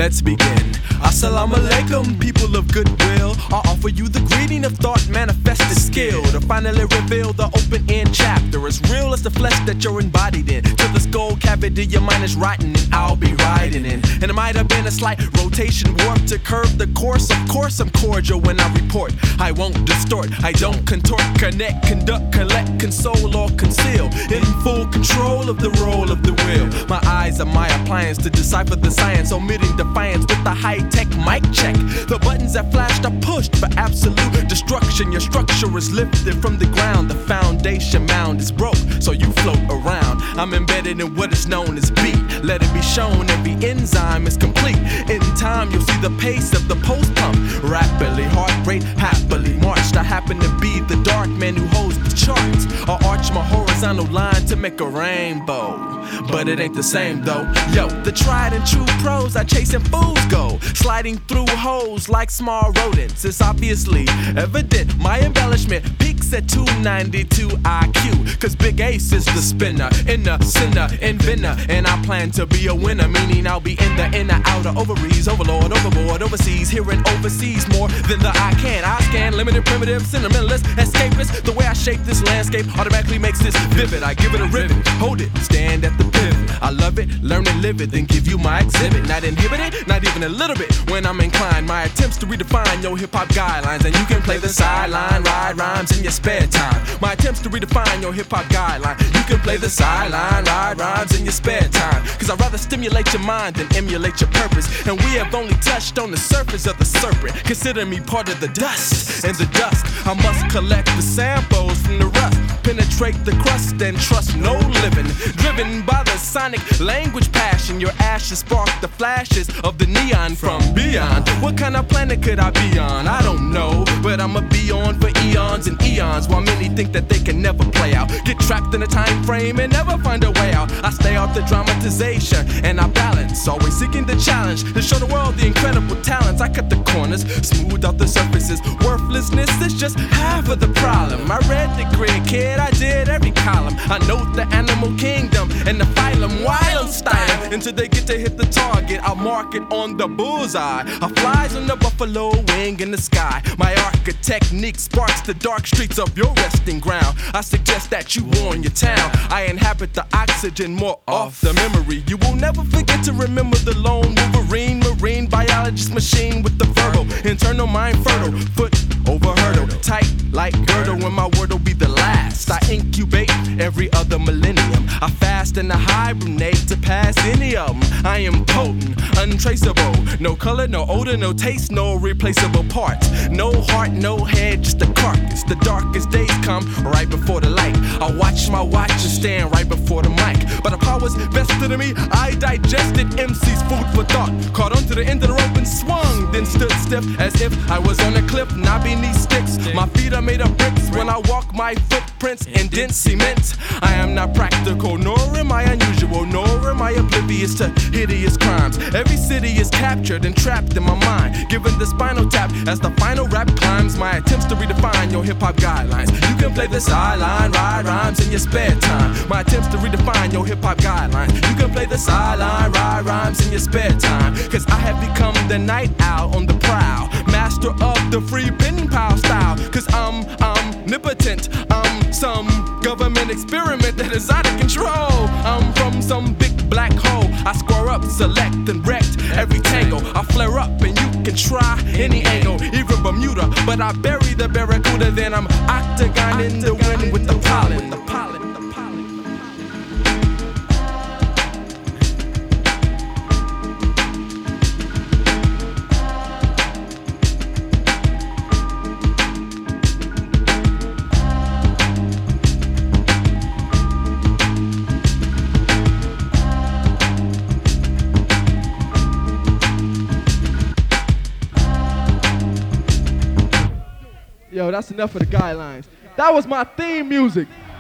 let's begin. Assalamu alaikum, people of goodwill. I offer you the greeting of thought, manifested skill to finally reveal the open-end chapter, as real as the flesh that you're embodied in. To the skull cavity, your mind is rotten, and I'll be riding in. And it might have been a slight rotation warp to curve the course. Of course, I'm cordial when I report. I won't distort, I don't contort, connect, conduct, collect, console, or conceal. In full control of the role of the wheel. My eyes are my appliance to decipher the science, omitting defiance with the high-tech mic check. The buttons that flashed are pushed for absolute destruction. Your structure is lifted from the ground. The foundation mound is broke, so you float around. I'm embedded in what is known as beat. Let it be shown every enzyme is complete. In time, you'll see the pace of the post pump. Rapidly, heart rate happily marched. I happen to be the dark man who holds the charts. I arch my horizontal line to make a rainbow, but it ain't the same though. Yo, the tried and true pros are chasing fools go, sliding through holes like small rodents. It's obviously evident my embellishment peaks at 292 IQ, cause Big Ace is the spinner, inner sinner, inventor, and I plan to be a winner, meaning I'll be in the inner, outer ovaries, overlord, overboard, overseas, here and overseas, more than the I can. I scan limited, primitive, sentimentalist, escapist. The way I shape this landscape automatically makes this vivid. I give it a rivet, hold it, stand at the pivot. I love it, learn and live it, then give you my exhibit. Not inhibited, not even a little bit. When I'm inclined, my attempts to redefine your hip-hop guidelines, and you can play the sideline, ride rhymes in your spare time. My attempts to redefine your hip-hop guideline. You can play the sideline, ride rhymes in your spare time. Cause I'd rather stimulate your mind than emulate your purpose. And we have only touched on the surface of the serpent. Consider me part of the dust. In the dusk, I must collect the samples from the rust, penetrate the crust and trust no living. Driven by the sonic language passion, your ashes spark the flashes of the neon from beyond. What kind of planet could I be on? I don't know, but I'ma be on for eons and eons, while many think that they can never play out. Get trapped in a time frame and never find a way out. I stay off the dramatization and I balance, always seeking the challenge to show the world the incredible talents. I cut the corners, smooth out the surfaces. Worthlessness is just half of the problem. I read the grid, kid, I did every column. I know the animal kingdom and the phylum while I'm styling. Until they get to hit the target, I'll mark it on the bullseye. I flies on the buffalo wing in the sky. My architect technique sparks the dark streets of your resting ground. I suggest that you warn your town. I inhabit the oxygen more off the memory. You will never forget to remember the lone Wolverine, marine biologist machine with the verbal internal mind fertile. Foot over hurdle, tight like girdle. When my word'll be the last, I incubate every other millennium. I fast and I hibernate to pass any of them. I am potent, untraceable. No color, no odor, no taste, no replaceable parts. No heart, no head, just a carcass. The darkest days come right before the light. I watch my watch and stand right before the mic. But the powers vested in me, I digested MC's food for thought. Caught onto the end of the rope and swung, then stood stiff as if I was on a cliff, not beneath sticks. My feet are made of bricks when I walk, my footprints indent cement. I am not practical, nor am I unusual, nor am I oblivious to hideous crimes. Every city is captured and trapped in my mind, given the spinal tap as the final rap climbs. My attempts to redefine your hip-hop guidelines. You can play the sideline, ride rhymes in your spare time. My attempts to redefine your hip-hop guidelines. You can play the sideline, ride rhymes in your spare time. Cause I have become the night owl on the prowl, master of the free pen pal style. Cause I'm omnipotent, I'm some government experiment that is out of control. I'm from some big black hole. I square up, select and wrecked every tangle. I flare up and you can try any angle, even Bermuda, but I bury the barracuda. Then I'm octagon in the wind with the pollen. Yo, that's enough of the guidelines. That was my theme music.